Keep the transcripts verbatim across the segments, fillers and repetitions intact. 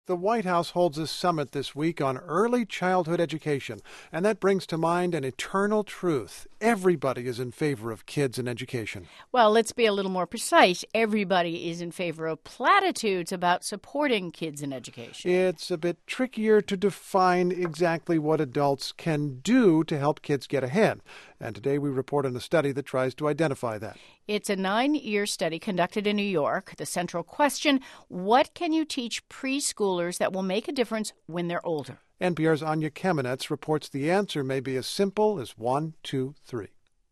The White House holds a summit this week on early childhood education, and that brings to mind an eternal truth. Everybody is in favor of kids and education. Well, let's be a little more precise. Everybody is in favor of platitudes about supporting kids in education. It's a bit trickier to define exactly what adults can do to help kids get ahead. And today we report on a study that tries to identify that. It's a nine-year study conducted in New York. The central question, what can you teach preschoolers that will make a difference when they're older? N P R's Anya Kamenetz reports the answer may be as simple as one, two, three.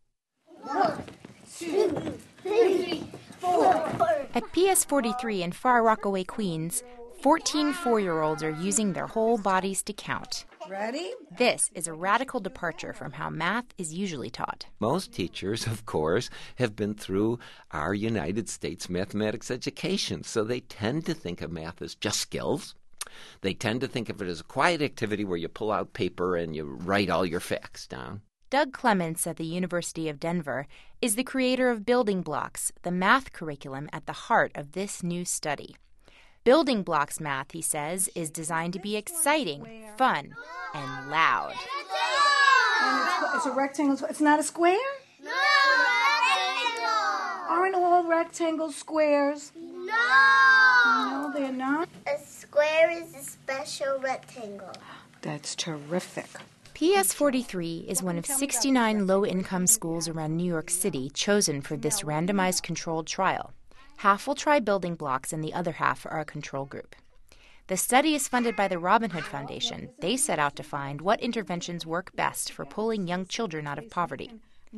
One, two, three, four. At P S forty-three in Far Rockaway, Queens, fourteen four-year-olds are using their whole bodies to count. Ready? This is a radical departure from how math is usually taught. Most teachers, of course, have been through our United States mathematics education, so they tend to think of math as just skills. They tend to think of it as a quiet activity where you pull out paper and you write all your facts down. Doug Clements at the University of Denver is the creator of Building Blocks, the math curriculum at the heart of this new study. Building Blocks math, he says, is designed to be exciting, fun, and loud. And it's, it's a rectangle. It's not a square? No, rectangle. Aren't all rectangles squares? No. No, they're not. A square is a special rectangle. That's terrific. P S forty-three is one of sixty-nine low-income schools around New York City chosen for this randomized controlled trial. Half will try Building Blocks and the other half are a control group. The study is funded by the Robin Hood Foundation. They set out to find what interventions work best for pulling young children out of poverty.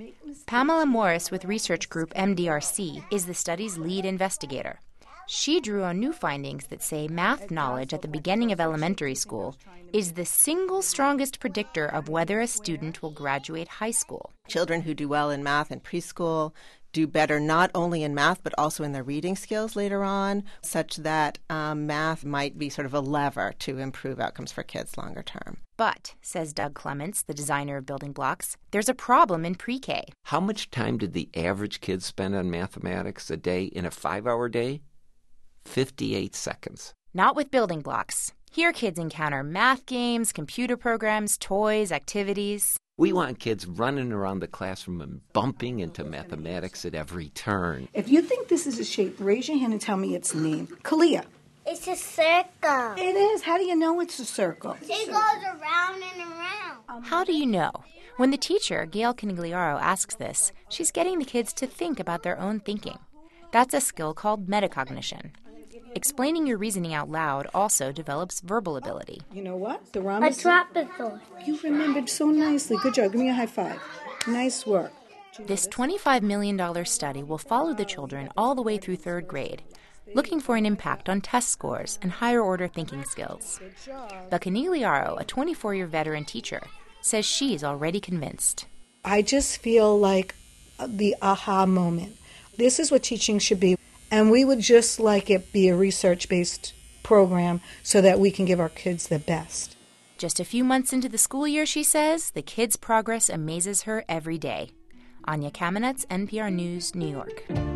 Pamela Morris with research group M D R C is the study's lead investigator. She drew on new findings that say math knowledge at the beginning of elementary school is the single strongest predictor of whether a student will graduate high school. Children who do well in math in preschool do better not only in math but also in their reading skills later on, such that um, math might be sort of a lever to improve outcomes for kids longer term. But, says Doug Clements, the designer of Building Blocks, there's a problem in pre-K. How much time did the average kid spend on mathematics a day in a five-hour day? fifty-eight seconds. Not with Building Blocks. Here kids encounter math games, computer programs, toys, activities. We want kids running around the classroom and bumping into mathematics at every turn. If you think this is a shape, raise your hand and tell me its name. Kalia. It's a circle. It is. How do you know it's a circle? It goes around and around. How do you know? When the teacher, Gail Canigliaro, asks this, she's getting the kids to think about their own thinking. That's a skill called metacognition. Explaining your reasoning out loud also develops verbal ability. You know what? The A rhombus. trapezoid. You remembered so nicely. Good job. Give me a high five. Nice work. This twenty-five million dollars study will follow the children all the way through third grade, looking for an impact on test scores and higher-order thinking skills. But Canigliaro, a twenty-four-year veteran teacher, says she's already convinced. I just feel like the aha moment. This is what teaching should be. And we would just like it be a research-based program so that we can give our kids the best. Just a few months into the school year, she says, the kids' progress amazes her every day. Anya Kamenetz, N P R News, New York.